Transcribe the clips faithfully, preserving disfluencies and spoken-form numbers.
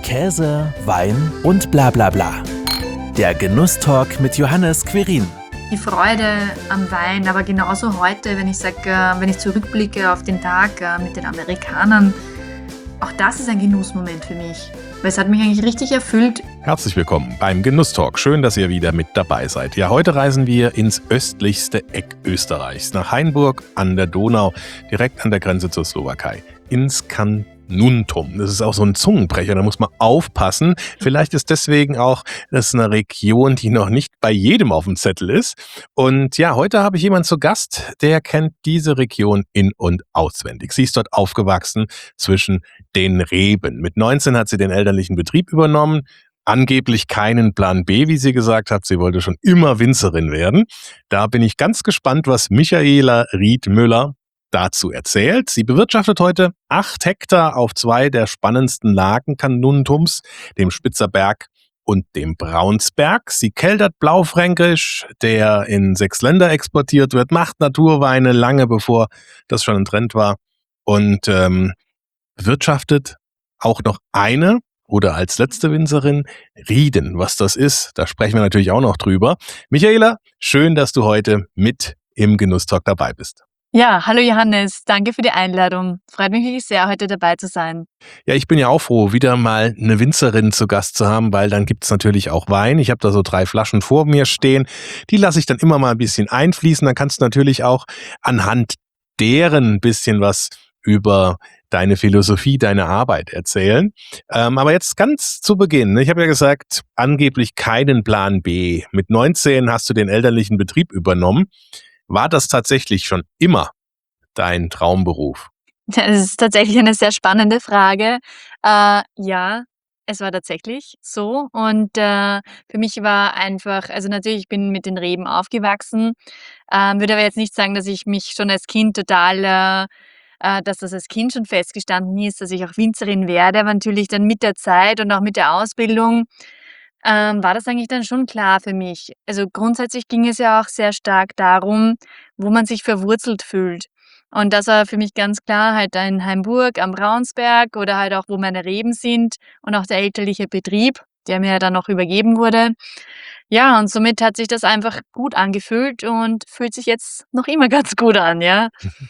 Käse, Wein und bla bla bla. Der Genusstalk mit Johannes Querin. Die Freude am Wein, aber genauso heute, wenn ich sage, äh, wenn ich zurückblicke auf den Tag äh, mit den Amerikanern, auch das ist ein Genussmoment für mich, weil es hat mich eigentlich richtig erfüllt. Herzlich willkommen beim Genusstalk. Schön, dass ihr wieder mit dabei seid. Ja, heute reisen wir ins östlichste Eck Österreichs, nach Hainburg an der Donau, direkt an der Grenze zur Slowakei, ins Carnuntum. Das ist auch so ein Zungenbrecher, da muss man aufpassen. Vielleicht ist deswegen auch das eine Region, die noch nicht bei jedem auf dem Zettel ist. Und ja, heute habe ich jemanden zu Gast, der kennt diese Region in- und auswendig. Sie ist dort aufgewachsen zwischen den Reben. Mit neunzehn hat sie den elterlichen Betrieb übernommen. Angeblich keinen Plan B, wie sie gesagt hat. Sie wollte schon immer Winzerin werden. Da bin ich ganz gespannt, was Michaela Riedmüller dazu erzählt. Sie bewirtschaftet heute acht Hektar auf zwei der spannendsten Lagen Carnuntums, dem Spitzerberg und dem Braunsberg. Sie keltert Blaufränkisch, der in sechs Länder exportiert wird, macht Naturweine lange bevor das schon ein Trend war und ähm, bewirtschaftet auch noch eine oder als letzte Winzerin Rieden. Was das ist, da sprechen wir natürlich auch noch drüber. Michaela, schön, dass du heute mit im Genusstalk dabei bist. Ja, hallo Johannes, danke für die Einladung. Freut mich wirklich sehr, heute dabei zu sein. Ja, ich bin ja auch froh, wieder mal eine Winzerin zu Gast zu haben, weil dann gibt's natürlich auch Wein. Ich habe da so drei Flaschen vor mir stehen. Die lasse ich dann immer mal ein bisschen einfließen. Dann kannst du natürlich auch anhand deren ein bisschen was über deine Philosophie, deine Arbeit erzählen. Ähm, aber jetzt ganz zu Beginn. Ich habe ja gesagt, angeblich keinen Plan B. Mit neunzehn hast du den elterlichen Betrieb übernommen. War das tatsächlich schon immer dein Traumberuf? Das ist tatsächlich eine sehr spannende Frage. Äh, ja, es war tatsächlich so. Und äh, für mich war einfach, also natürlich, ich bin mit den Reben aufgewachsen, ähm, würde aber jetzt nicht sagen, dass ich mich schon als Kind total, äh, äh, dass das als Kind schon festgestanden ist, dass ich auch Winzerin werde. Aber natürlich dann mit der Zeit und auch mit der Ausbildung ähm, war das eigentlich dann schon klar für mich. Also grundsätzlich ging es ja auch sehr stark darum, wo man sich verwurzelt fühlt. Und das war für mich ganz klar halt da in Hainburg am Braunsberg oder halt auch, wo meine Reben sind und auch der elterliche Betrieb, der mir dann noch übergeben wurde. Ja, und somit hat sich das einfach gut angefühlt und fühlt sich jetzt noch immer ganz gut an, ja.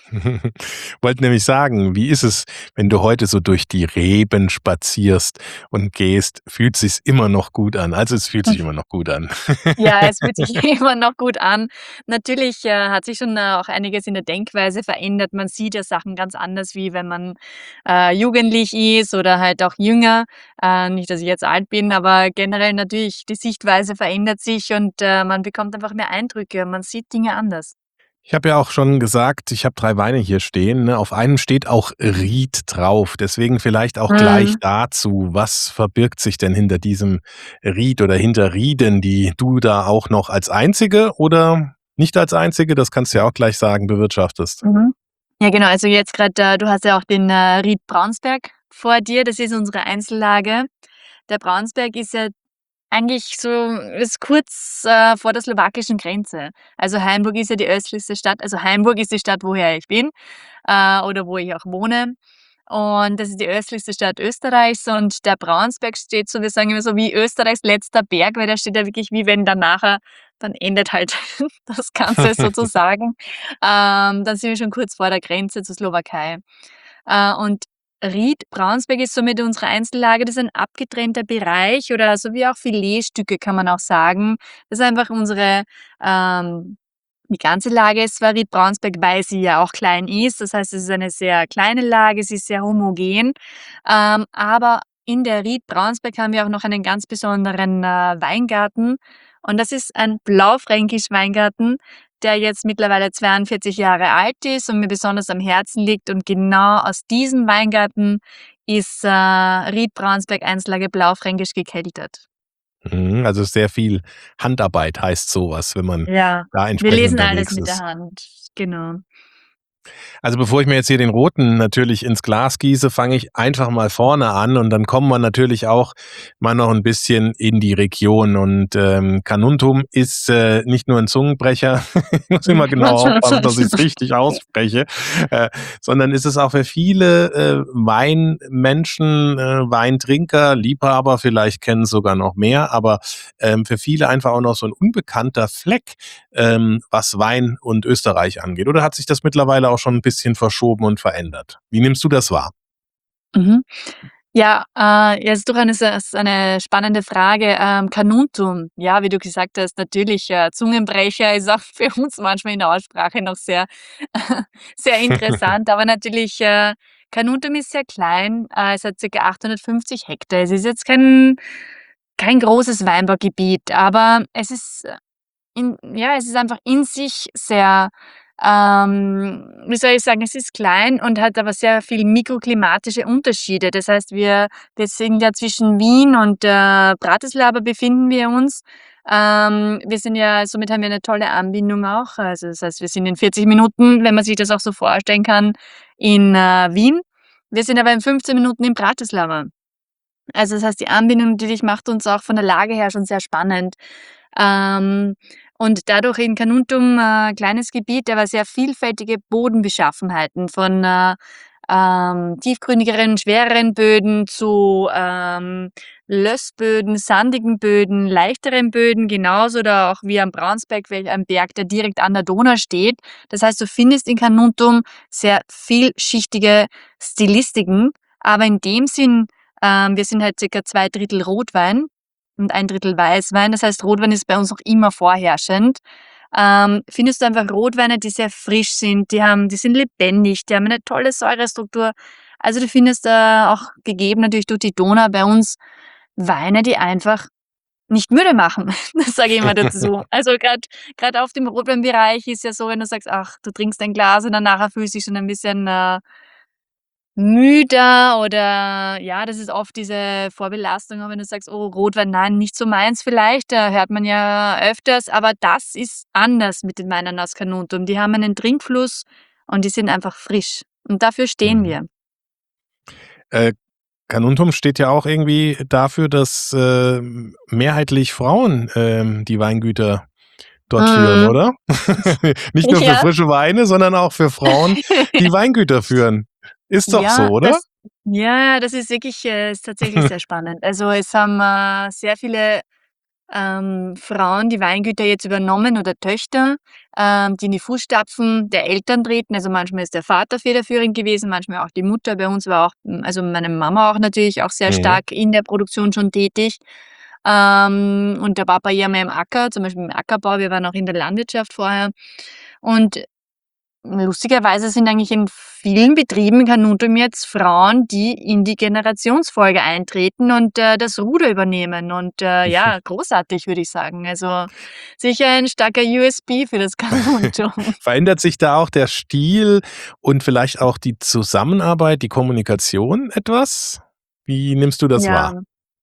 Wollte nämlich sagen, wie ist es, wenn du heute so durch die Reben spazierst und gehst, fühlt sich's immer noch gut an? Also es fühlt sich immer noch gut an. Ja, es fühlt sich immer noch gut an. Natürlich, äh, hat sich schon äh, auch einiges in der Denkweise verändert. Man sieht ja Sachen ganz anders, wie wenn man, äh, jugendlich ist oder halt auch jünger. Äh, nicht, dass ich jetzt alt bin, aber generell natürlich die Sichtweise verändert sich und, äh, man bekommt einfach mehr Eindrücke. Man sieht Dinge anders. Ich habe ja auch schon gesagt, ich habe drei Weine hier stehen, ne? Auf einem steht auch Ried drauf. Deswegen vielleicht auch gleich Mhm. dazu. Was verbirgt sich denn hinter diesem Ried oder hinter Rieden, die du da auch noch als Einzige oder nicht als Einzige, das kannst du ja auch gleich sagen, bewirtschaftest? Mhm. Ja, genau. Also jetzt gerade, äh, du hast ja auch den, äh, Ried Braunsberg vor dir. Das ist unsere Einzellage. Der Braunsberg ist ja eigentlich so ist kurz, äh, vor der slowakischen Grenze. Also Hainburg ist ja die östlichste Stadt. Also Hainburg ist die Stadt, woher ich bin, äh, oder wo ich auch wohne. Und das ist die östlichste Stadt Österreichs und der Braunsberg steht so, wir sagen immer so wie Österreichs letzter Berg, weil der steht ja wirklich wie wenn dann nachher dann endet halt das Ganze sozusagen. Ähm, dann sind wir schon kurz vor der Grenze zur Slowakei. Äh, und Ried Braunsberg ist somit unsere Einzellage. Das ist ein abgetrennter Bereich oder so wie auch Filetstücke, kann man auch sagen. Das ist einfach unsere ähm, die ganze Lage ist zwar Ried Braunsberg, weil sie ja auch klein ist. Das heißt, es ist eine sehr kleine Lage, sie ist sehr homogen. Ähm, aber in der Ried Braunsberg haben wir auch noch einen ganz besonderen äh, Weingarten. Und das ist ein Blaufränkisch Weingarten, der jetzt mittlerweile zweiundvierzig Jahre alt ist und mir besonders am Herzen liegt. Und genau aus diesem Weingarten ist äh, Ried Braunsberg Einzellage Blaufränkisch gekeltert. Mhm, also sehr viel Handarbeit heißt sowas, wenn man Ja, da wir entsprechend lesen alles unterwegs mit der ist. Hand, genau. Also bevor ich mir jetzt hier den roten natürlich ins Glas gieße, fange ich einfach mal vorne an und dann kommen wir natürlich auch mal noch ein bisschen in die Region. Und ähm, Carnuntum ist äh, nicht nur ein Zungenbrecher, ich muss immer genau aufpassen, dass ich es richtig ausspreche, äh, sondern ist es auch für viele äh, Weinmenschen, äh, Weintrinker, Liebhaber, vielleicht kennen es sogar noch mehr, aber ähm, für viele einfach auch noch so ein unbekannter Fleck, ähm, was Wein und Österreich angeht. Oder hat sich das mittlerweile auch schon ein bisschen verschoben und verändert? Wie nimmst du das wahr? Mhm. Ja, äh, jetzt durch eine sehr ist eine spannende Frage. Ähm, Carnuntum, ja, wie du gesagt hast, natürlich, äh, Zungenbrecher ist auch für uns manchmal in der Aussprache noch sehr sehr interessant, aber natürlich, äh, Carnuntum ist sehr klein, äh, es hat circa achthundertfünfzig Hektar. Es ist jetzt kein kein großes Weinbaugebiet, aber es ist in ja, es ist einfach in sich sehr, ähm, wie soll ich sagen, es ist klein und hat aber sehr viel mikroklimatische Unterschiede. Das heißt, wir wir sind ja zwischen Wien und, äh, Bratislava befinden wir uns. Ähm, wir sind ja somit haben wir eine tolle Anbindung auch. Also, das heißt, wir sind in vierzig Minuten, wenn man sich das auch so vorstellen kann, in, äh, Wien. Wir sind aber in fünfzehn Minuten in Bratislava. Also, das heißt, die Anbindung natürlich macht uns auch von der Lage her schon sehr spannend. Ähm, und dadurch in Carnuntum, äh, kleines Gebiet, aber sehr vielfältige Bodenbeschaffenheiten von, äh, ähm, tiefgründigeren, schwereren Böden zu, ähm, Lössböden, sandigen Böden, leichteren Böden, genauso oder auch wie am Braunsberg, welch ein Berg, der direkt an der Donau steht. Das heißt, du findest in Carnuntum sehr vielschichtige Stilistiken, aber in dem Sinn, ähm, wir sind halt circa zwei Drittel Rotwein und ein Drittel Weißwein. Das heißt, Rotwein ist bei uns noch immer vorherrschend. Ähm, findest du einfach Rotweine, die sehr frisch sind, die haben die sind lebendig, die haben eine tolle Säurestruktur. Also, du findest, äh, auch gegeben natürlich durch die Donau bei uns Weine, die einfach nicht müde machen. Das sage ich immer dazu. Also, gerade gerade auf dem Rotweinbereich ist ja so, wenn du sagst: „Ach, du trinkst ein Glas und dann nachher fühlst du dich schon ein bisschen, äh, müder oder ja, das ist oft diese Vorbelastung, auch wenn du sagst: „Oh, Rotwein, nein, nicht so meins vielleicht“, äh, hört man ja öfters, aber das ist anders mit den Weinen aus Carnuntum. Die haben einen Trinkfluss und die sind einfach frisch und dafür stehen Mhm. wir. Äh, Carnuntum steht ja auch irgendwie dafür, dass, ähm, mehrheitlich Frauen, ähm, die Weingüter dort führen, Mhm. oder? Nicht nur für Ja. frische Weine, sondern auch für Frauen, die Weingüter führen. Ist doch so, Ja, oder? das ja, das ist wirklich äh, ist tatsächlich sehr spannend. Also, es haben, äh, sehr viele ähm, Frauen die Weingüter jetzt übernommen oder Töchter, ähm, die in die Fußstapfen der Eltern treten. Also manchmal ist der Vater federführend gewesen, manchmal auch die Mutter. Bei uns war auch, hm, also meine Mama auch natürlich auch sehr Mhm. stark in der Produktion schon tätig. Ähm, und der Papa eher mehr im Acker, zum Beispiel im Ackerbau. Wir waren auch in der Landwirtschaft vorher. Und lustigerweise sind eigentlich in vielen Betrieben Carnuntum jetzt Frauen, die in die Generationsfolge eintreten und, äh, das Ruder übernehmen und, äh, ja, großartig, würde ich sagen. Also, sicher ein starker U S P für das Carnuntum. Verändert sich da auch der Stil und vielleicht auch die Zusammenarbeit, die Kommunikation etwas? Wie nimmst du das wahr? Ja.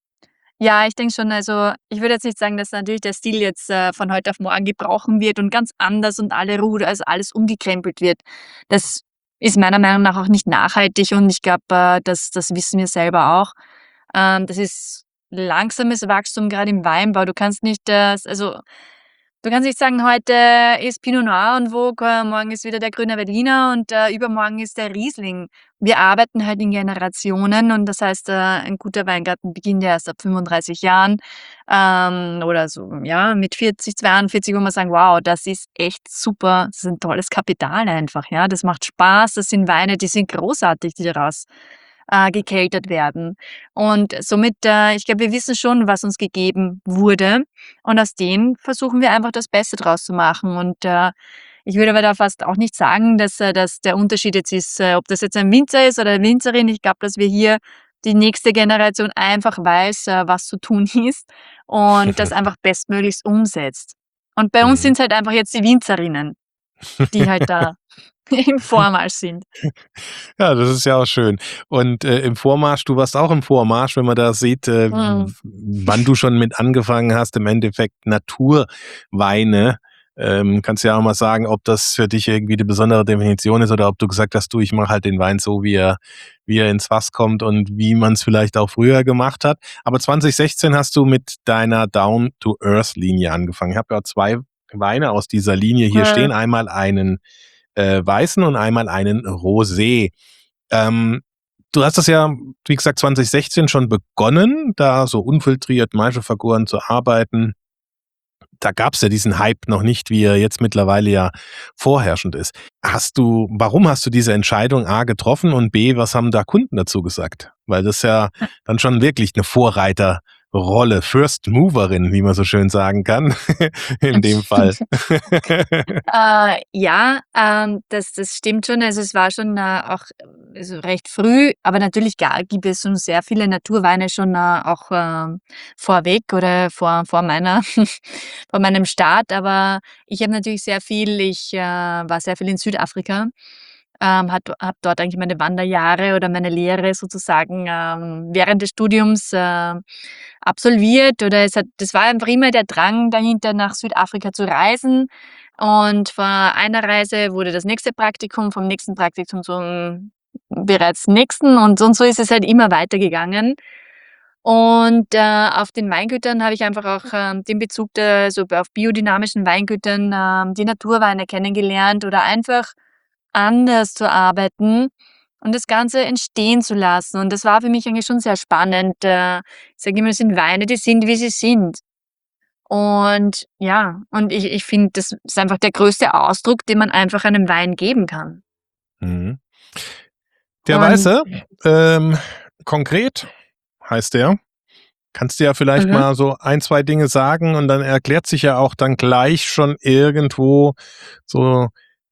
Ja, ich denke schon, also, ich würde jetzt nicht sagen, dass natürlich der Stil jetzt, äh, von heute auf morgen gebrochen wird und ganz anders und alle Ruder also, alles umgekrempelt wird. Das ist meiner Meinung nach auch nicht nachhaltig und ich glaube, äh, das das wissen wir selber auch. Ähm, das ist langsames Wachstum, gerade im Weinbau. Du kannst nicht, äh also, du kannst nicht sagen, heute ist Pinot Noir en vogue, äh, morgen ist wieder der Grüne Veltliner und, äh, übermorgen ist der Riesling. Wir arbeiten halt in Generationen und das heißt, äh, ein guter Weingarten beginnt ja erst ab fünfunddreißig Jahren, ähm, oder so, ja, mit vierzig, zweiundvierzig, wo man sagen: „Wow, das ist echt super. Das ist ein tolles Kapital einfach, ja. Das macht Spaß. Das sind Weine, die sind großartig, die daraus, äh, gekeltert werden.“ Und somit, äh ich glaube, wir wissen schon, was uns gegeben wurde und aus dem versuchen wir einfach das Beste draus zu machen und, äh, ich würde aber da fast auch nicht sagen, dass, äh, dass der Unterschied jetzt ist, äh, ob das jetzt ein Winzer ist oder eine Winzerin. Ich glaube, dass wir hier die nächste Generation einfach weiß, äh, was zu tun ist und das einfach bestmöglichst umsetzt. Und bei uns Mhm. sind's halt einfach jetzt die Winzerinnen, die halt da im Vormarsch sind. Ja, das ist ja auch schön. Und, äh, im Vormarsch du warst auch im Vormarsch, wenn man da sieht, äh, w Mhm. wann du schon mit angefangen hast, im Endeffekt Naturweine, Ähm, kannst ja auch mal sagen, ob das für dich irgendwie eine besondere Definition ist oder ob du gesagt hast: „Du, ich mache halt den Wein so, wie er wie er ins Fass kommt und wie man es vielleicht auch früher gemacht hat.“ Aber zwanzig sechzehn hast du mit deiner Down-to-Earth-Linie angefangen. Ich habe ja zwei Weine aus dieser Linie hier Äh, stehen, einmal einen, äh, weißen und einmal einen Rosé. Ähm, Du hast das ja, wie gesagt, zwanzig sechzehn schon begonnen, da so unfiltriert Maischevergoren zu arbeiten. Da gab's ja diesen Hype noch nicht, wie er jetzt mittlerweile ja vorherrschend ist. Hast du Warum hast du diese Entscheidung A getroffen und B, was haben da Kunden dazu gesagt? Weil das ja dann schon wirklich eine Vorreiterrolle, First Moverin, wie man so schön sagen kann, in dem Fall. Äh, ja, ähm, das das stimmt schon. Also, es war schon, äh, auch, äh, also, recht früh, aber natürlich ga gibt es schon sehr viele Naturweine schon, äh, auch, ähm, vorweg oder vor vor meiner vor meinem Start. Aber ich habe natürlich sehr viel ich, äh, war sehr viel in Südafrika, ähm, hat habe dort eigentlich meine Wanderjahre oder meine Lehre sozusagen, ähm, während des Studiums, äh, absolviert oder es hat das war einfach immer der Drang dahinter, nach Südafrika zu reisen. Und vor einer Reise wurde das nächste Praktikum, vom nächsten Praktikum zum bereits nächsten und und so ist es halt immer weitergegangen. Und, äh, auf den Weingütern habe ich einfach auch, ähm, den Bezug der so auf biodynamischen Weingütern, ähm, die Naturweine kennengelernt oder einfach anders zu arbeiten und das Ganze entstehen zu lassen. Und das war für mich eigentlich schon sehr spannend. Äh, ich sage immer, es sind Weine, die sind, wie sie sind. Und ja, und ich ich finde, das ist einfach der größte Ausdruck, den man einfach einem Wein geben kann. Mhm. Der Und Weiße, ähm, konkret heißt der. Kannst du ja vielleicht mhm, mal so ein, zwei Dinge sagen und dann erklärt sich ja auch dann gleich schon irgendwo so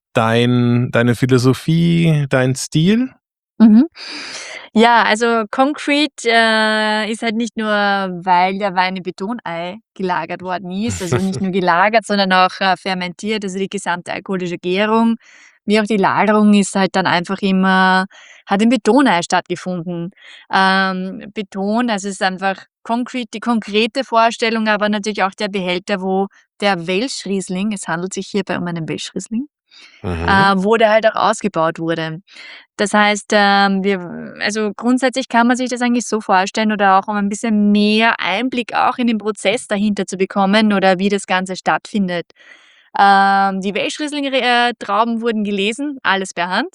dein deine Philosophie, dein Stil? mhm. Ja, also Concrete, äh, ist halt nicht nur, weil der Wein im Betonei gelagert worden ist, also nicht nur gelagert, sondern auch, äh, fermentiert, also die gesamte alkoholische Gärung, wie auch die Lagerung ist halt dann einfach immer hat im Betonei stattgefunden. Ähm, Beton, also es ist einfach Concrete, die konkrete Vorstellung, aber natürlich auch der Behälter, wo der Welschriesling, es handelt sich hierbei um einen Welschriesling, Mhm. äh, wo der halt auch ausgebaut wurde. Das heißt, ähm, wir also grundsätzlich kann man sich das eigentlich so vorstellen oder auch um ein bisschen mehr Einblick auch in den Prozess dahinter zu bekommen oder wie das Ganze stattfindet. Ähm, die Welschriesling äh, Trauben wurden gelesen, alles per Hand.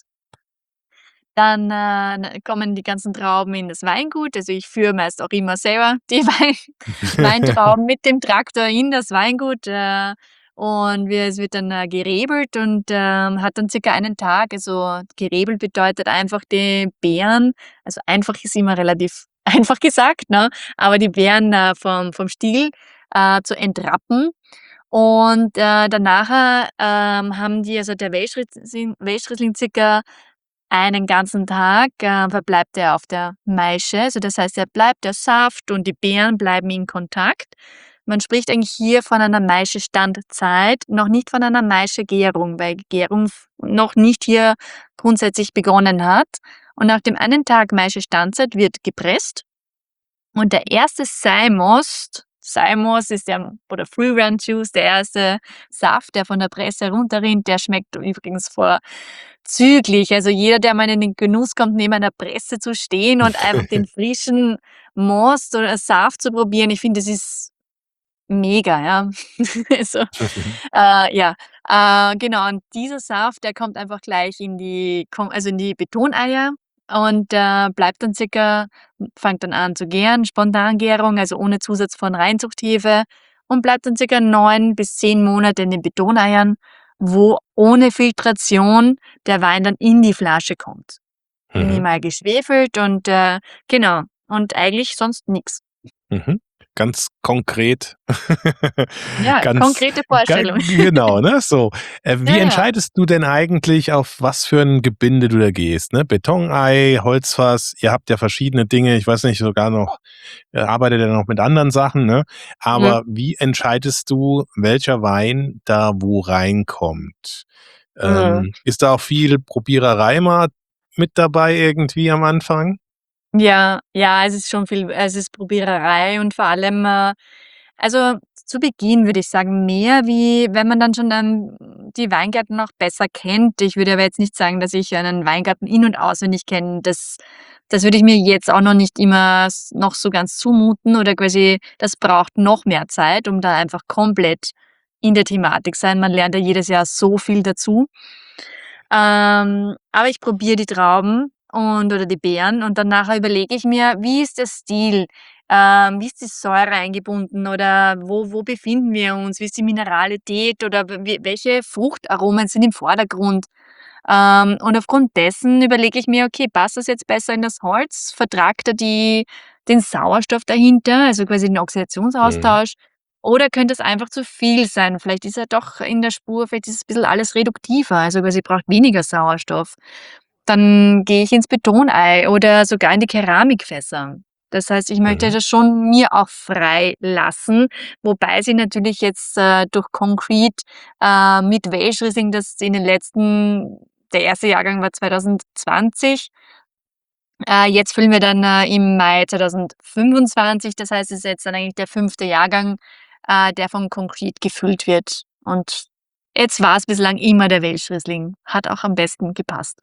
Dann, äh, n kommen die ganzen Trauben in das Weingut. Also, ich führe meist auch immer selber die Wein Weintrauben mit dem Traktor in das Weingut, äh, und wir es wird dann, äh, gerebelt und, ähm, hat dann circa einen Tag. Also, gerebelt bedeutet einfach die Beeren also, einfach ist immer relativ einfach gesagt, ne, aber die Beeren, äh, vom vom Stiel, äh, zu entrappen. Und, äh, dann nachher, ähm, haben die also der Welschriesling Welschriesling circa einen ganzen Tag, äh, verbleibt er auf der Maische. Also, das heißt, er bleibt der Saft und die Beeren bleiben in Kontakt. Man spricht eigentlich hier von einer Maischestandzeit, noch nicht von einer Maischegärung, weil Gärung f noch nicht hier grundsätzlich begonnen hat. Und nach dem einen Tag Maischestandzeit wird gepresst und der erste Seimost Seimost ist der oder Free Run Juice, der erste Saft, der von der Presse runterrinnt, der schmeckt übrigens vorzüglich. Also, jeder, der mal in den Genuss kommt, neben einer Presse zu stehen und einfach den frischen Most oder Saft zu probieren, ich finde, das ist mega, ja. Also, äh, ja, äh, genau und dieser Saft, der kommt einfach gleich in die kom also, in die Betoneier und, äh, bleibt dann circa fängt dann an zu gären, Spontangärung, also ohne Zusatz von Reinzuchthefe und bleibt dann circa neun bis zehn Monate in den Betoneiern, wo ohne Filtration der Wein dann in die Flasche kommt. Mhm. Minimal geschwefelt und, äh genau. Und eigentlich sonst nix. Mhm. Ganz konkret. Ja, Ganz konkrete ga Vorstellung. genau, ne, so. Äh, Ja, wie ja. entscheidest du denn eigentlich, auf was für 'n Gebinde du da gehst, ne? Betonei, Holzfass, ihr habt ja verschiedene Dinge, ich weiß nicht, sogar noch äh, arbeitet ihr noch mit anderen Sachen, ne? Mhm. Aber wie entscheidest du, welcher Wein da wo reinkommt? Mhm. Ähm, ist da auch viel Probiererei mal mit dabei irgendwie am Anfang? Ja, ja, es ist schon viel es ist Probiererei und vor allem, äh also, zu Beginn würde ich sagen, mehr wie wenn man dann schon dann die Weingärten noch besser kennt. Ich würde aber jetzt nicht sagen, dass ich einen Weingarten in und auswendig kenne. Das das würde ich mir jetzt auch noch nicht immer s noch so ganz zumuten oder quasi das braucht noch mehr Zeit, um da einfach komplett in der Thematik sein. Man lernt ja jedes Jahr so viel dazu. Ähm, aber ich probiere die Trauben und oder die Beeren und dann nachher überlege ich mir, wie ist der Stil? Ähm, wie ist die Säure eingebunden oder wo wo befinden wir uns? Wie ist die Mineralität oder w welche Fruchtaromen sind im Vordergrund? Ähm, und aufgrund dessen überlege ich mir: „Okay, passt das jetzt besser in das Holz? Vertragt er die den Sauerstoff dahinter, also quasi den Mhm. Oxidationsaustausch? Oder könnte es einfach zu viel sein? Vielleicht ist er doch in der Spur vielleicht ist es bisschen alles reduktiver, also quasi braucht weniger Sauerstoff.“ Dann gehe ich ins Betonei oder sogar in die Keramikfässer. Das heißt, ich möchte Mhm. das schon mir auch frei lassen, wobei sie natürlich jetzt, äh, durch Concrete, äh, mit Welsh Riesling, das in den letzten der erste Jahrgang war zweitausendzwanzig. Äh, jetzt füllen wir dann, äh, im Mai zweitausendfünfundzwanzig. Das heißt, es ist jetzt dann eigentlich der fünfte Jahrgang, äh, der von Concrete gefüllt wird. Und jetzt war's bislang immer der Welsh Riesling. Hat auch am besten gepasst.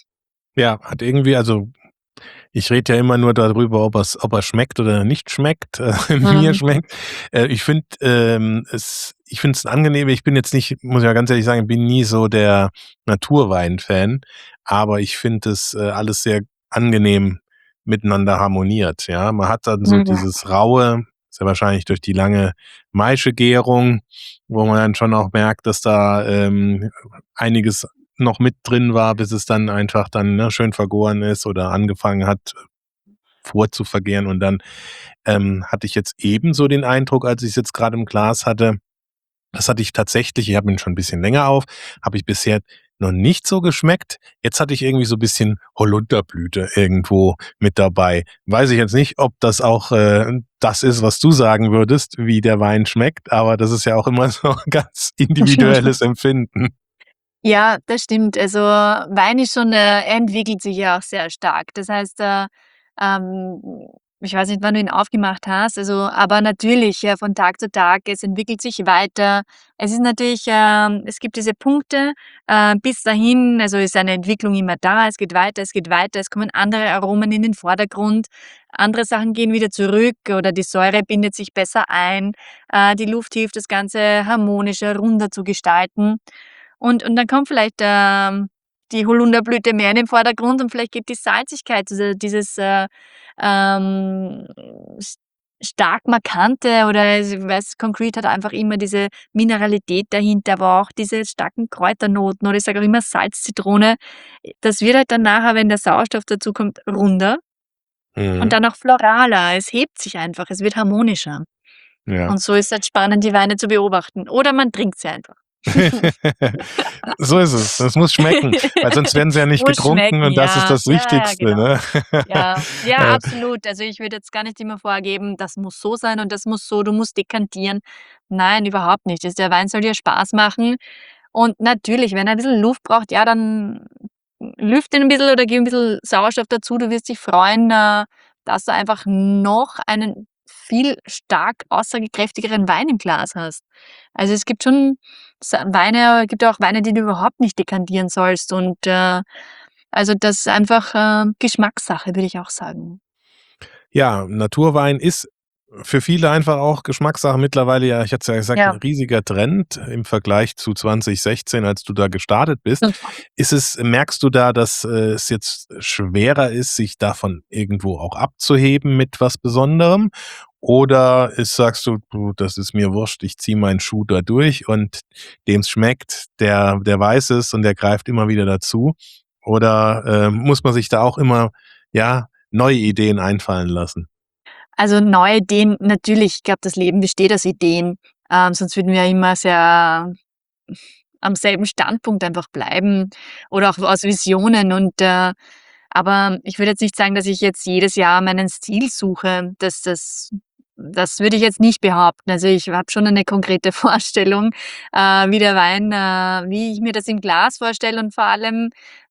Ja, hat irgendwie also, ich rede ja immer nur darüber, ob er's ob er schmeckt oder nicht schmeckt, äh, mir Mhm. schmeckt. Äh, ich finde, ähm, es ich finde es angenehm. Ich bin jetzt nicht muss ich ja ganz ehrlich sagen, bin nie so der Naturwein-Fan, aber ich finde es, äh, alles sehr angenehm miteinander harmoniert, ja? Man hat dann so Mhm. dieses Raue, ist ja wahrscheinlich durch die lange Maischegärung, wo man dann schon auch merkt, dass da, ähm, einiges noch mit drin war, bis es dann einfach dann, ne, schön vergoren ist oder angefangen hat vorzuverdgären. Und dann, ähm, hatte ich jetzt ebenso den Eindruck, als ich's jetzt grad im Glas hatte das hatte ich tatsächlich ich habe ihn schon 'n bisschen länger auf, habe ich bisher noch nicht so geschmeckt. Jetzt hatte ich irgendwie so bisschen Holunderblüte irgendwo mit dabei. Weiß ich jetzt nicht, ob das auch, äh, das ist, was du sagen würdest, wie der Wein schmeckt, aber das ist ja auch immer so ganz individuelles Empfinden. Ja, das stimmt. Also, Wein ist schon, äh er entwickelt sich ja auch sehr stark. Das heißt, äh, ähm, ich weiß nicht, wann du ihn aufgemacht hast, also aber natürlich, ja, von Tag zu Tag, es entwickelt sich weiter. Es ist natürlich, ähm es gibt diese Punkte, äh, bis dahin, also ist eine Entwicklung immer da. Es geht weiter, es geht weiter, es kommen andere Aromen in den Vordergrund. Andere Sachen gehen wieder zurück oder die Säure bindet sich besser ein. Äh, die Luft hilft, das Ganze harmonischer, runder zu gestalten. Und und dann kommt vielleicht, ähm, die Holunderblüte mehr in den Vordergrund und vielleicht geht die Salzigkeit, diese dieses, äh, ähm, s stark markante oder also ich weiß, Concrete hat einfach immer diese Mineralität dahinter, aber auch diese starken Kräuternoten oder ich sage auch immer Salz, Zitrone. Das wird halt dann nachher, wenn der Sauerstoff dazukommt, runder und Mhm. dann auch floraler. Es hebt sich einfach, es wird harmonischer. Ja. Und so ist halt spannend, die Weine zu beobachten. Oder man trinkt sie einfach. So ist es. Es muss schmecken, weil sonst werden sie ja nicht Muss getrunken schmecken, und das ist ja. das Ja, ja, Wichtigste, genau. ne? Ja. Ja, Äh. absolut. Also, ich würde jetzt gar nicht immer vorgeben, das muss so sein und das muss so du musst dekantieren. Nein, überhaupt nicht. Also, der Wein soll dir Spaß machen. Und natürlich, wenn er 'n bisschen Luft braucht, ja, dann lüfte ihn 'n bisschen oder gib 'n bisschen Sauerstoff dazu. Du wirst dich freuen, äh, dass du einfach noch einen viel stark aussagekräftigeren Wein im Glas hast. Also, es gibt schon Sa Weine gibt ja auch Weine, die du überhaupt nicht dekantieren sollst und, äh also, das ist einfach, äh, Geschmackssache, würde ich auch sagen. Ja, Naturwein ist für viele einfach auch Geschmackssache mittlerweile ja, ich hatte es ja gesagt, 'n Ja. riesiger Trend im Vergleich zu zwanzig sechzehn, als du da gestartet bist. Ist es merkst du da, dass, äh, es jetzt schwerer ist, sich davon irgendwo auch abzuheben mit was Besonderem? Oder ist sagst du: „Du, das ist mir wurscht, ich ziehe meinen Schuh da durch und dem's schmeckt, der der weiß es und der greift immer wieder dazu?“ Oder, ähm, muss man sich da auch immer, ja, neue Ideen einfallen lassen? Also, neue Ideen natürlich, ich glaube, das Leben besteht aus Ideen, ähm, sonst würden wir ja immer sehr am selben Standpunkt einfach bleiben oder auch aus Visionen und, äh aber ich würde jetzt nicht sagen, dass ich jetzt jedes Jahr meinen Stil suche. Das das das würde ich jetzt nicht behaupten. Also, ich habe schon eine konkrete Vorstellung, äh, wie der Wein äh, wie ich mir das im Glas vorstelle und vor allem,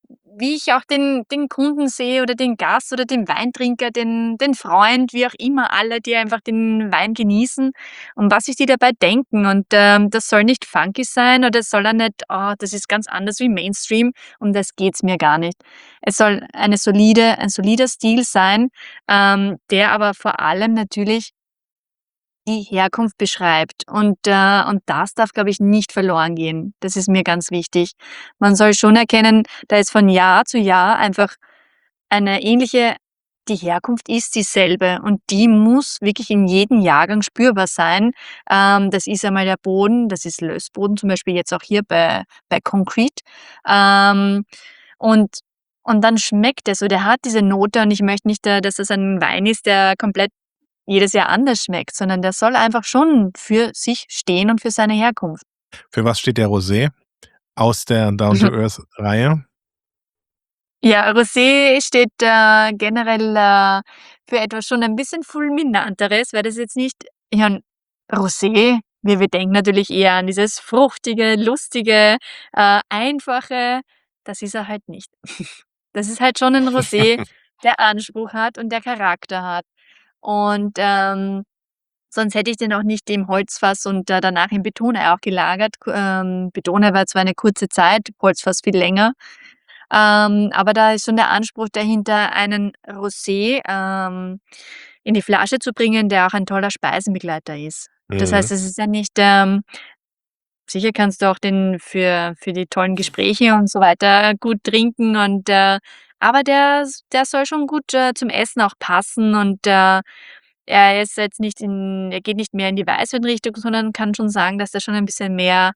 wie ich auch den den Kunden sehe oder den Gast oder den Weintrinker, den den Freund, wie auch immer, alle, die einfach den Wein genießen und was sich die dabei denken. Und, ähm, das soll nicht funky sein oder es soll auch nicht: „Oh, das ist ganz anders wie Mainstream“, um das geht's mir gar nicht. Es soll eine solide ein solider Stil sein, ähm, der aber vor allem natürlich die Herkunft beschreibt. Und, äh und das darf, glaube ich, nicht verloren gehen. Das ist mir ganz wichtig. Man soll schon erkennen, da ist von Jahr zu Jahr einfach eine ähnliche die Herkunft ist dieselbe und die muss wirklich in jedem Jahrgang spürbar sein. Ähm, das ist einmal der Boden, das ist Lössboden, zum Beispiel jetzt auch hier bei bei Concrete. Ähm, und und dann schmeckt es oder hat diese Note und ich möchte nicht, äh, dass das ein Wein ist, der komplett jedes Jahr anders schmeckt, sondern der soll einfach schon für sich stehen und für seine Herkunft. Für was steht der Rosé aus der Down to Earth Reihe? Ja, Rosé steht, äh, generell, äh, für etwas schon ein bisschen Fulminanteres, weil das jetzt nicht ja, 'n Rosé wir wir denken natürlich eher an dieses Fruchtige, Lustige, äh, Einfache. Das ist er halt nicht. Das ist halt schon ein Rosé, der Anspruch hat und der Charakter hat. Und, ähm, sonst hätte ich den auch nicht im Holzfass und, äh, danach im Betonei auch gelagert. K ähm, Betonei war zwar eine kurze Zeit, Holzfass viel länger. Ähm, aber da ist schon der Anspruch dahinter, einen Rosé, ähm, in die Flasche zu bringen, der auch ein toller Speisenbegleiter ist. Das Mhm. heißt, es ist ja nicht, ähm sicher kannst du auch den für für die tollen Gespräche und so weiter gut trinken und, äh aber der s der soll schon gut, äh, zum Essen auch passen und, äh, er ist jetzt nicht in er geht nicht mehr in die Weißweinrichtung, sondern kann schon sagen, dass er schon ein bisschen mehr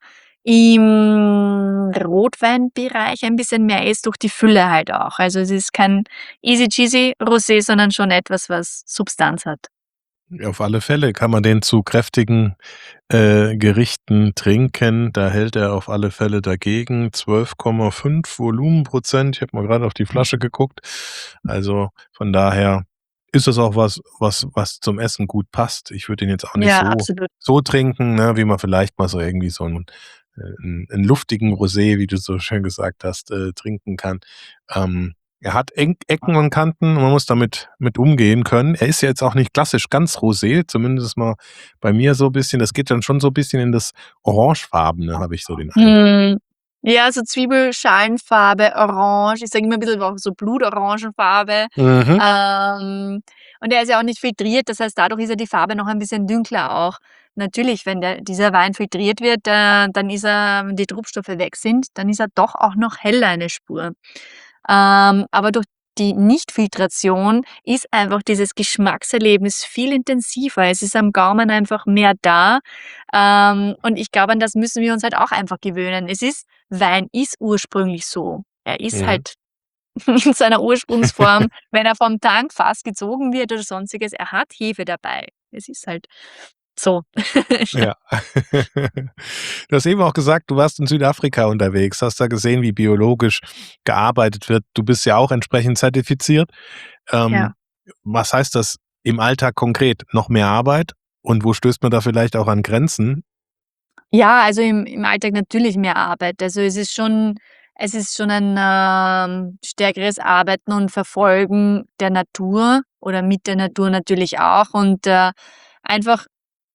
im Rotweinbereich ein bisschen mehr ist, durch die Fülle halt auch. Also, es ist kein easy cheesy Rosé, sondern schon etwas, was Substanz hat. Auf alle Fälle kann man den zu kräftigen, äh, Gerichten trinken. Da hält er auf alle Fälle dagegen. zwölf Komma fünf Volumenprozent. Ich habe mal grade auf die Flasche geguckt. Also, von daher ist das auch was was was zum Essen gut passt. Ich würde den jetzt auch nicht Ja, so absolut. so trinken, ne, wie man vielleicht mal so irgendwie so 'n äh, 'n 'n luftigen Rosé, wie du so schön gesagt hast, äh, trinken kann. Ähm, er hat Enk Ecken und Kanten, man muss damit mit umgehen können. Er ist ja jetzt auch nicht klassisch ganz Rosé, zumindest mal bei mir so bisschen. Das geht dann schon so bisschen in das Orangefarbene, habe ich so den Eindruck. Mhm. Ja, so Zwiebelschalenfarbe, orange, ich sage immer 'n bisschen auch so Blutorangenfarbe. Mhm. Ähm, und er ist ja auch nicht filtriert, das heißt, dadurch ist ja die Farbe noch ein bisschen dunkler auch. Natürlich, wenn der dieser Wein filtriert wird, äh, dann ist er wenn die Trubstoffe weg sind, dann ist er doch auch noch heller eine Spur. Ähm, aber durch die Nichtfiltration ist einfach dieses Geschmackserlebnis viel intensiver. Es ist am Gaumen einfach mehr da. Ähm, und ich glaube, an das müssen wir uns halt auch einfach gewöhnen. Es ist Wein ist ursprünglich so. Er ist Mhm. halt in seiner Ursprungsform, wenn er vom Tankfass gezogen wird oder Sonstiges, er hat Hefe dabei. Es ist halt so. Ja. Ja. Du hast eben auch gesagt, du warst in Südafrika unterwegs, hast da gesehen, wie biologisch gearbeitet wird. Du bist ja auch entsprechend zertifiziert. Ja. Ähm, was heißt das im Alltag konkret? Noch mehr Arbeit? Und wo stößt man da vielleicht auch an Grenzen? Ja, also im im Alltag natürlich mehr Arbeit. Also, es ist schon es ist schon ein, ähm, stärkeres Arbeiten und Verfolgen der Natur oder mit der Natur natürlich auch und, äh, einfach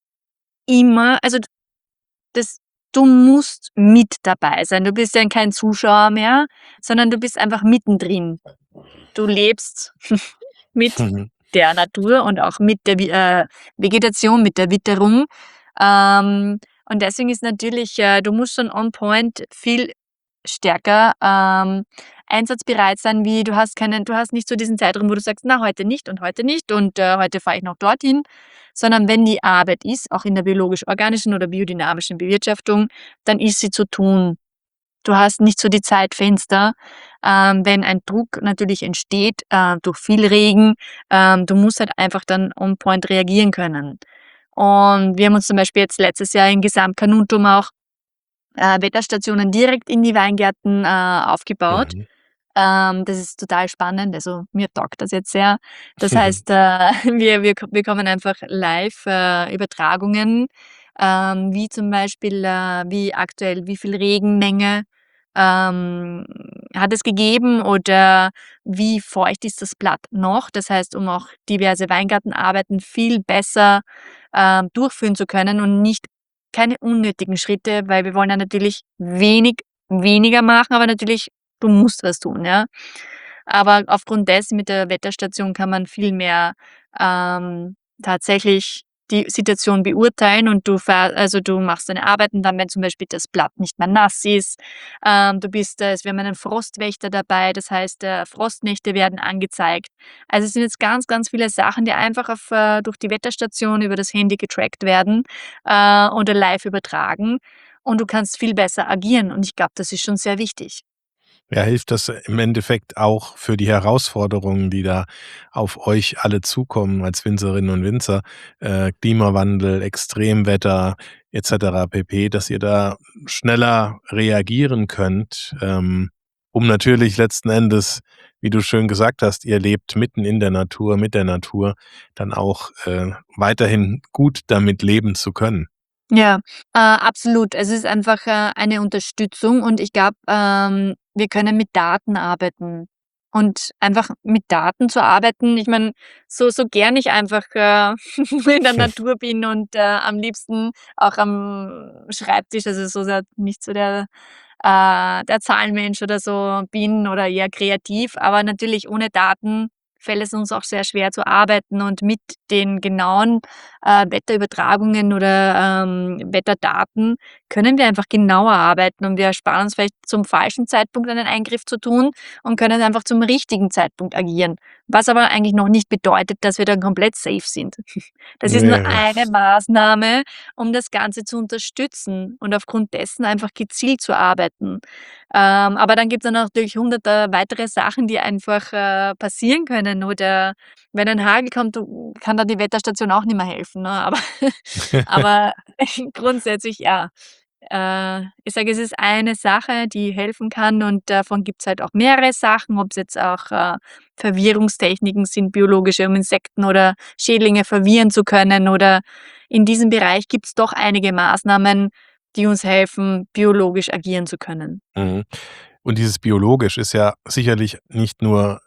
immer also, d das du musst mit dabei sein. Du bist ja kein Zuschauer mehr, sondern du bist einfach mittendrin. Du lebst mit Mhm. der Natur und auch mit der Wi äh, Vegetation, mit der Witterung. Ähm, und deswegen ist natürlich äh, du musst schon on point viel stärker, ähm, einsatzbereit sein, wie du hast keinen du hast nicht so diesen Zeitraum, wo du sagst: „Na, heute nicht und heute nicht und, äh, heute fahre ich noch dorthin.“ Sondern wenn die Arbeit ist, auch in der biologisch-organischen oder biodynamischen Bewirtschaftung, dann ist sie zu tun. Du hast nicht so die Zeitfenster, ähm, wenn ein Druck natürlich entsteht, äh, durch viel Regen, ähm, du musst halt einfach dann on point reagieren können. Und wir haben uns zum Beispiel jetzt letztes Jahr in Gesamt-Carnuntum auch, äh, Wetterstationen direkt in die Weingärten, äh, aufgebaut. Mhm. Ähm, das ist total spannend, also mir taugt das jetzt sehr. Das heißt, äh, wir wir k bekommen einfach live, äh, Übertragungen, ähm, wie zum Beispiel, äh, wie aktuell wie viel Regenmenge, ähm, hat es gegeben oder wie feucht ist das Blatt noch? Das heißt, um auch diverse Weingartenarbeiten viel besser, ähm, durchführen zu können und nicht keine unnötigen Schritte, weil wir wollen ja natürlich wenig weniger machen, aber natürlich, du musst was tun, ja. Aber aufgrund dessen mit der Wetterstation kann man viel mehr, ähm, tatsächlich die Situation beurteilen und du ver also, du machst deine Arbeiten dann, wenn zum Beispiel das Blatt nicht mehr nass ist. Ähm, du bist äh, wir haben einen Frostwächter dabei, das heißt, äh, Frostnächte werden angezeigt. Also, es sind jetzt ganz, ganz viele Sachen, die einfach auf äh, durch die Wetterstation über das Handy getrackt werden, äh, oder live übertragen und du kannst viel besser agieren und ich glaube, das ist schon sehr wichtig. Ja, hilft das im Endeffekt auch für die Herausforderungen, die da auf euch alle zukommen als Winzerinnen und Winzer, äh, Klimawandel, Extremwetter et cetera pp., dass ihr da schneller reagieren könnt, ähm, um natürlich letzten Endes, wie du schön gesagt hast, ihr lebt mitten in der Natur, mit der Natur, dann auch, äh, weiterhin gut damit leben zu können. Ja, äh, absolut. Es ist einfach, äh, eine Unterstützung und ich glaube, ähm, wir können mit Daten arbeiten. Und einfach mit Daten zu arbeiten, ich meine, so so gern ich einfach, äh, in der Natur bin und, äh, am liebsten auch am Schreibtisch, also so der nicht so der, äh, der Zahlenmensch oder so bin oder eher kreativ, aber natürlich ohne Daten fällt es uns auch sehr schwer zu arbeiten und mit den genauen äh, Wetterübertragungen oder, ähm, Wetterdaten können wir einfach genauer arbeiten und wir ersparen uns vielleicht zum falschen Zeitpunkt einen Eingriff zu tun und können einfach zum richtigen Zeitpunkt agieren. Was aber eigentlich noch nicht bedeutet, dass wir dann komplett safe sind. Das ist nur Ne, eine Maßnahme, um das Ganze zu unterstützen und aufgrund dessen einfach gezielt zu arbeiten. Ähm, aber dann gibt's dann natürlich hunderte weitere Sachen, die einfach, äh, passieren können oder wenn ein Hagel kommt, du kann da die Wetterstation auch nicht mehr helfen, ne? Aber aber grundsätzlich ja. Äh, ich sage, es ist eine Sache, die helfen kann und davon gibt's halt auch mehrere Sachen, ob's jetzt auch, äh, Verwirrungstechniken sind, biologische, um Insekten oder Schädlinge verwirren zu können oder in diesem Bereich gibt's doch einige Maßnahmen, die uns helfen, biologisch agieren zu können. Mhm. Und dieses biologisch ist ja sicherlich nicht nur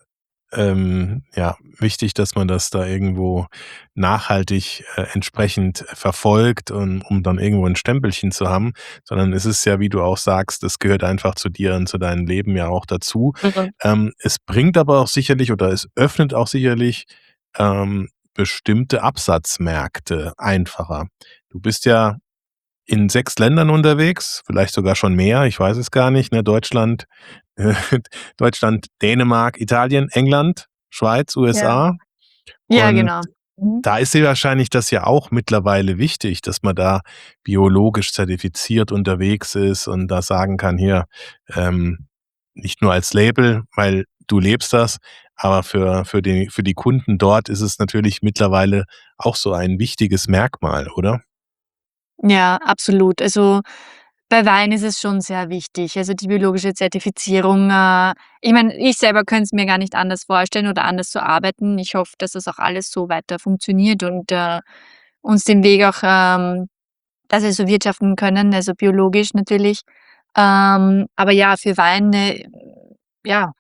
ähm, ja, wichtig, dass man das da irgendwo nachhaltig, äh, entsprechend verfolgt, und um dann irgendwo ein Stempelchen zu haben, sondern es ist ja, wie du auch sagst, es gehört einfach zu dir und zu deinem Leben ja auch dazu. Mhm. Ähm, es bringt aber auch sicherlich oder es öffnet auch sicherlich, ähm, bestimmte Absatzmärkte einfacher. Du bist ja in sechs Ländern unterwegs, vielleicht sogar schon mehr, ich weiß es gar nicht, ne? Deutschland, äh, Deutschland, Dänemark, Italien, England, Schweiz, Ja. U S A. Ja, Und genau. Mhm. da ist dir wahrscheinlich das ja auch mittlerweile wichtig, dass man da biologisch zertifiziert unterwegs ist und da sagen kann: „Hier, ähm, nicht nur als Label, weil du lebst das, aber für für die für die Kunden dort ist es natürlich mittlerweile auch so ein wichtiges Merkmal, oder?“ Ja, absolut. Also, bei Wein ist es schon sehr wichtig. Also, die biologische Zertifizierung, äh ich meine, ich selber könnte es mir gar nicht anders vorstellen oder anders zu arbeiten. Ich hoffe, dass das auch alles so weiter funktioniert und, äh, uns den Weg auch, ähm dass wir so wirtschaften können, also biologisch natürlich. Ähm, aber ja, für Wein, äh, ja,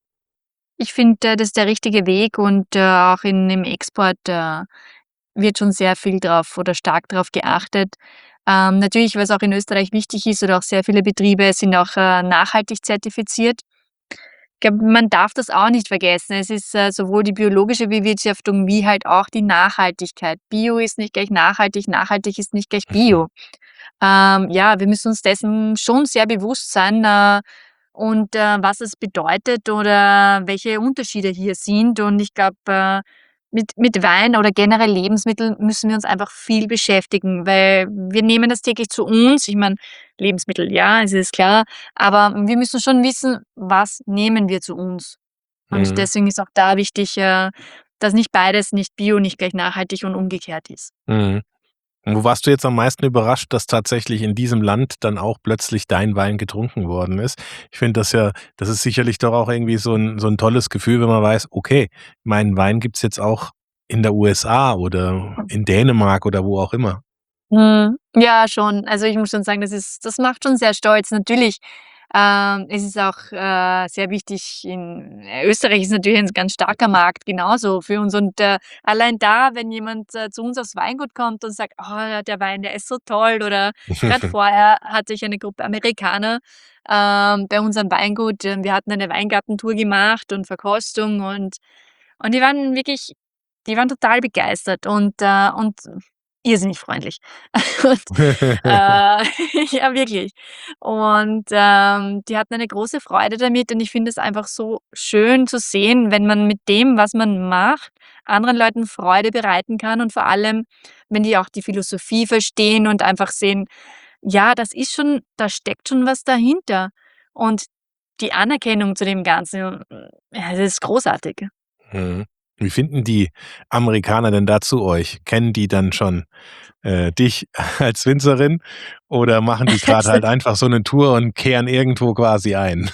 ich finde, äh, das ist der richtige Weg und, äh, auch in im Export, äh, wird schon sehr viel drauf oder stark drauf geachtet. Ähm, natürlich, was auch in Österreich wichtig ist oder auch sehr viele Betriebe sind auch, äh, nachhaltig zertifiziert. Ich glaube, man darf das auch nicht vergessen. Es ist, äh, sowohl die biologische Bewirtschaftung wie halt auch die Nachhaltigkeit. Bio ist nicht gleich nachhaltig, nachhaltig ist nicht gleich Bio. Ähm, ja, wir müssen uns dessen schon sehr bewusst sein, äh, und, äh, was es bedeutet oder welche Unterschiede hier sind. Und ich glaube, äh, mit mit Wein oder generell Lebensmitteln müssen wir uns einfach viel beschäftigen, weil wir nehmen das täglich zu uns. Ich meine, Lebensmittel, ja, es ist klar, aber wir müssen schon wissen, was nehmen wir zu uns. Und Mhm. deswegen ist auch da wichtig, äh, dass nicht beides, nicht Bio, nicht gleich nachhaltig und umgekehrt ist. Mhm. Und wo warst du jetzt am meisten überrascht, dass tatsächlich in diesem Land dann auch plötzlich dein Wein getrunken worden ist? Ich finde das ja, das ist sicherlich doch auch irgendwie so 'n so 'n tolles Gefühl, wenn man weiß: „Okay, meinen Wein gibt's jetzt auch in der U S A oder in Dänemark“ oder wo auch immer. Mhm. Ja, schon. Also, ich muss schon sagen, das ist das macht schon sehr stolz. Natürlich, Ähm, es ist auch, äh, sehr wichtig in äh, Österreich ist natürlich ein ganz starker Markt genauso für uns und, äh, allein da, wenn jemand, äh, zu uns aufs Weingut kommt und sagt: „Oh, der Wein, der ist so toll“, oder grad vorher hatte ich eine Gruppe Amerikaner, ähm, bei unserem Weingut. Ähm, wir hatten eine Weingartentour gemacht und Verkostung und und die waren wirklich die waren total begeistert und, äh und irrsinnig freundlich. Und, äh, ja, wirklich. Und, ähm, die hatten eine große Freude damit und ich finde es einfach so schön zu sehen, wenn man mit dem, was man macht, anderen Leuten Freude bereiten kann und vor allem, wenn die auch die Philosophie verstehen und einfach sehen: „Ja, das ist schon da steckt schon was dahinter.“ Und die Anerkennung zu dem Ganzen, ja, das ist großartig. Mhm. Wie finden die Amerikaner denn da zu euch? Kennen die dann schon, äh, dich als Winzerin oder machen die grad halt einfach so 'ne Tour und kehren irgendwo quasi ein?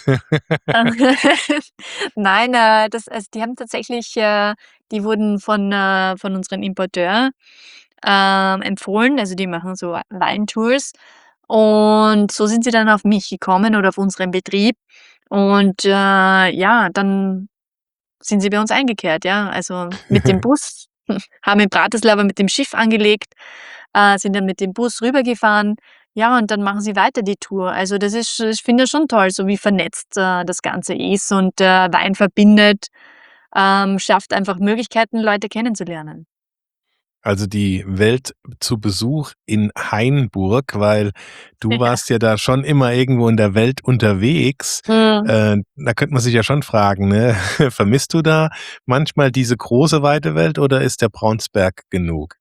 Nein, äh, das also, die haben tatsächlich, äh die wurden von, äh von unserem Importeur, ähm, empfohlen. Also, die machen so Weintours und so sind sie dann auf mich gekommen oder auf unseren Betrieb und, äh, ja, dann sind sie bei uns eingekehrt, ja. Also, mit dem Bus, haben in Bratislava mit dem Schiff angelegt, äh, sind dann mit dem Bus rübergefahren, ja, und dann machen sie weiter die Tour. Also, das ist ich finde das schon toll, so wie vernetzt, äh, das Ganze ist und, äh, Wein verbindet, ähm, schafft einfach Möglichkeiten, Leute kennenzulernen. Also, die Welt zu Besuch in Hainburg, weil du Ja. warst ja da schon immer irgendwo in der Welt unterwegs. Mhm. Äh, da könnte man sich ja schon fragen, ne, vermisst du da manchmal diese große, weite Welt oder ist der Braunsberg genug?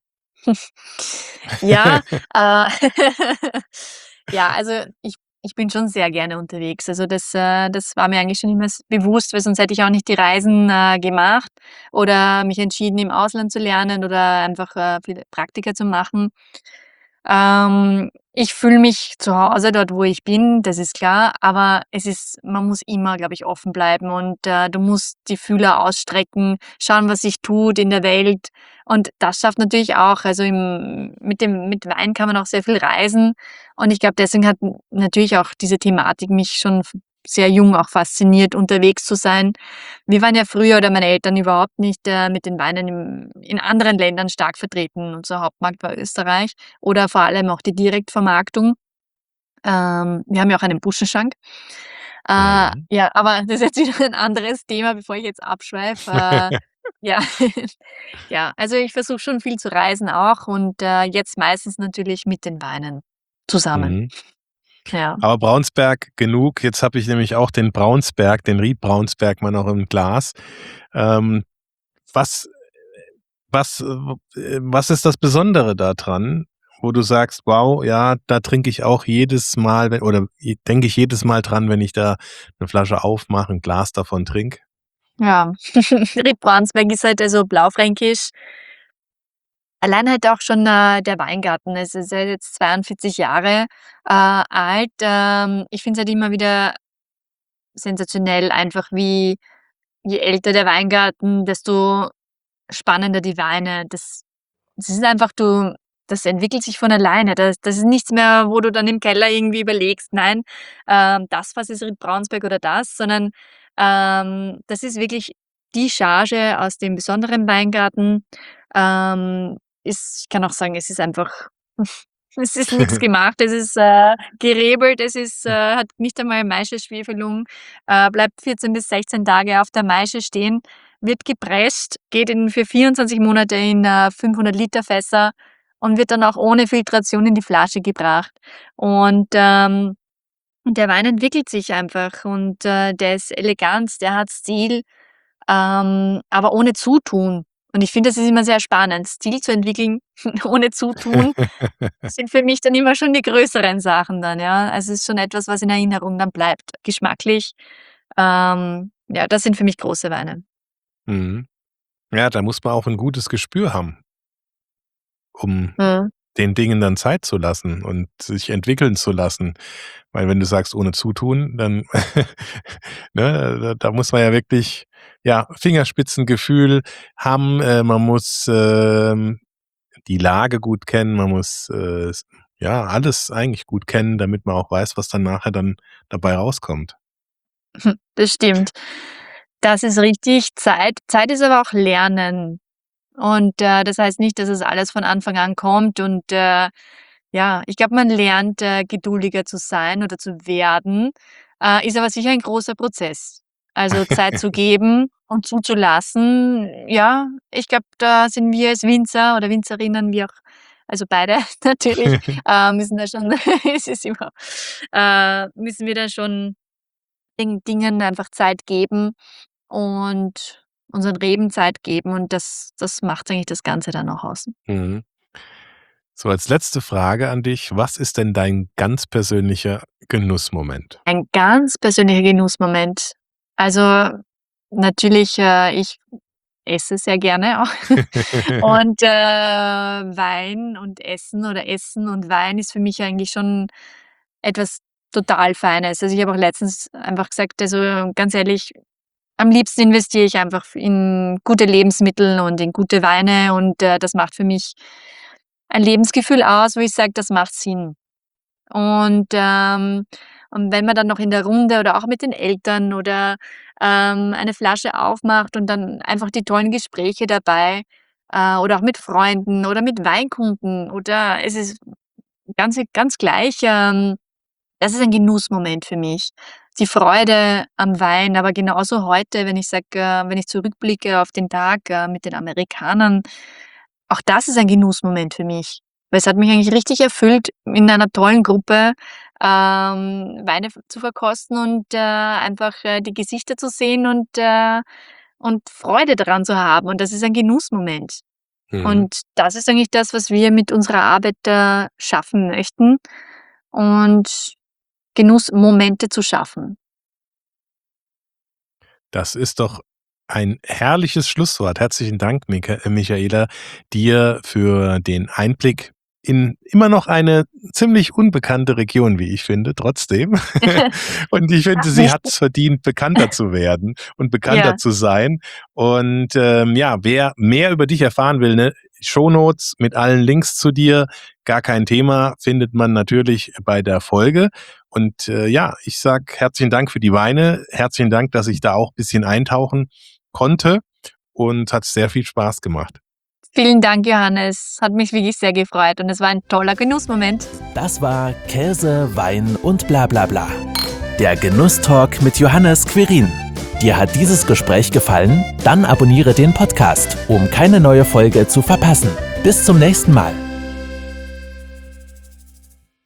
Ja, äh, ja, also, ich ich bin schon sehr gerne unterwegs. Also, das äh, das war mir eigentlich schon immer s bewusst, weil sonst hätte ich auch nicht die Reisen, äh, gemacht oder mich entschieden, im Ausland zu lernen oder einfach, äh, viele Praktika zu machen. Ähm, ich fühle mich zu Hause dort, wo ich bin, das ist klar, aber es ist man muss immer, glaube ich, offen bleiben und, äh, du musst die Fühler ausstrecken, schauen, was sich tut in der Welt. Und das schafft natürlich auch also, im mit dem mit Wein kann man auch sehr viel reisen und ich glaube, deswegen hat n natürlich auch diese Thematik mich schon f sehr jung auch fasziniert, unterwegs zu sein. Wir waren ja früher oder meine Eltern überhaupt nicht, äh, mit den Weinen im in anderen Ländern stark vertreten. Unser Hauptmarkt war Österreich oder vor allem auch die Direktvermarktung. Ähm, wir haben ja auch einen Buschenschank. Äh, Mhm. ja, aber das ist jetzt wieder ein anderes Thema, bevor ich jetzt abschweife. Äh, ja. Ja, also, ich versuche schon viel zu reisen auch und, äh, jetzt meistens natürlich mit den Weinen zusammen. Mhm. Ja. Aber Braunsberg genug. Jetzt habe ich nämlich auch den Braunsberg, den Ried Braunsberg mal noch im Glas. Ähm, was was, äh, w äh, was ist das Besondere da dran, wo du sagst: „Wow, ja, da trinke ich auch jedes Mal, we oder i denke ich jedes Mal dran, wenn ich da 'ne Flasche aufmache, 'n Glas davon trinke?“ Ja, Ried Braunsberg ist halt also blaufränkisch allein halt auch schon, äh, der Weingarten. Es ist ja jetzt zweiundvierzig Jahre, äh, alt. Ähm, ich finde es halt immer wieder sensationell einfach, wie je älter der Weingarten, desto spannender die Weine. Das das ist einfach du das entwickelt sich von alleine. Das das ist nichts mehr, wo du dann im Keller irgendwie überlegst: „Nein, ähm, das Fass ist Ried Braunsberg oder das“, sondern, ähm, das ist wirklich die Charge aus dem besonderen Weingarten. Ähm, ist ich kann auch sagen, es ist einfach es ist nix gemacht. Es ist, äh, gerebelt, es ist, äh hat nicht einmal Maischeschwefelung, äh, bleibt vierzehn bis sechzehn Tage auf der Maische stehen, wird gepresst, geht in für vierundzwanzig Monate in, äh, fünfhundert Liter Fässer und wird dann auch ohne Filtration in die Flasche gebracht. Und, ähm und der Wein entwickelt sich einfach und, äh, der ist elegant, der hat Stil, ähm, aber ohne Zutun. Und ich finde, das ist immer sehr spannend. Stil zu entwickeln ohne Zutun sind für mich dann immer schon die größeren Sachen dann, ja. Also, es ist schon etwas, was in Erinnerung dann bleibt. Geschmacklich, ähm, ja, das sind für mich große Weine. Mhm. Ja, da muss man auch 'n gutes Gespür haben um Mhm. den Dingen dann Zeit zu lassen und sich entwickeln zu lassen. Weil wenn du sagst: „Ohne Zutun“, dann ne, da da muss man ja wirklich, ja, Fingerspitzengefühl haben. Äh, man muss, ähm, die Lage gut kennen, man muss, äh, s ja, alles eigentlich gut kennen, damit man auch weiß, was dann nachher dann dabei rauskommt. Das stimmt. Das ist richtig. Zeit Zeit ist aber auch Lernen. Und, äh, das heißt nicht, dass es alles von Anfang an kommt und, äh, ja, ich glaube, man lernt, äh, geduldiger zu sein oder zu werden, äh, ist aber sicher ein großer Prozess. Also, Zeit zu geben und zuzulassen, ja, ich glaube, da sind wir als Winzer oder Winzerinnen, wie auch also beide natürlich, äh, müssen da schon es ist immer äh, müssen wir da schon den Dingen einfach Zeit geben und unseren Reben Zeit geben und das das macht eigentlich das Ganze dann auch aus. Mhm. So, als letzte Frage an dich. Was ist denn dein ganz persönlicher Genussmoment? Ein ganz persönlicher Genussmoment. Also, natürlich, äh, ich esse sehr gerne auch und, äh, Wein und Essen oder Essen und Wein ist für mich eigentlich schon etwas total Feines. Also, ich habe auch letztens einfach gesagt, also, ganz ehrlich, am liebsten investiere ich einfach in gute Lebensmittel und in gute Weine und, äh, das macht für mich ein Lebensgefühl aus, wo ich sage, das macht Sinn. Und, ähm und wenn man dann noch in der Runde oder auch mit den Eltern oder, ähm, eine Flasche aufmacht und dann einfach die tollen Gespräche dabei, äh, oder auch mit Freunden oder mit Weinkunden oder es ist ganz e ganz gleich, ähm, das ist ein Genussmoment für mich. Die Freude am Wein, aber genauso heute, wenn ich sage äh, wenn ich zurückblicke auf den Tag, äh, mit den Amerikanern, auch das ist ein Genussmoment für mich. Weil es hat mich eigentlich richtig erfüllt, in einer tollen Gruppe, ähm, Weine v zu verkosten und, äh, einfach, äh, die Gesichter zu sehen und, äh und Freude daran zu haben und das ist ein Genussmoment. Mhm. Und das ist eigentlich das, was wir mit unserer Arbeit, äh, schaffen möchten und Genussmomente zu schaffen. Das ist doch ein herrliches Schlusswort. Herzlichen Dank, Mika äh, Michaela, dir für den Einblick in immer noch eine ziemlich unbekannte Region, wie ich finde, trotzdem. Und ich finde, Ach, sie nicht? hat's verdient, bekannter zu werden und bekannter Ja. zu sein. Und, ähm, ja, wer mehr über dich erfahren will, ne, Shownotes mit allen Links zu dir, gar kein Thema, findet man natürlich bei der Folge. Und, äh, ja, ich sage herzlichen Dank für die Weine. Herzlichen Dank, dass ich da auch bisschen eintauchen konnte und hat sehr viel Spaß gemacht. Vielen Dank, Johannes. Hat mich wirklich sehr gefreut und es war ein toller Genussmoment. Das war Käse, Wein und bla bla bla. Der Genusstalk mit Johannes Quirin. Dir hat dieses Gespräch gefallen? Dann abonniere den Podcast, um keine neue Folge zu verpassen. Bis zum nächsten Mal.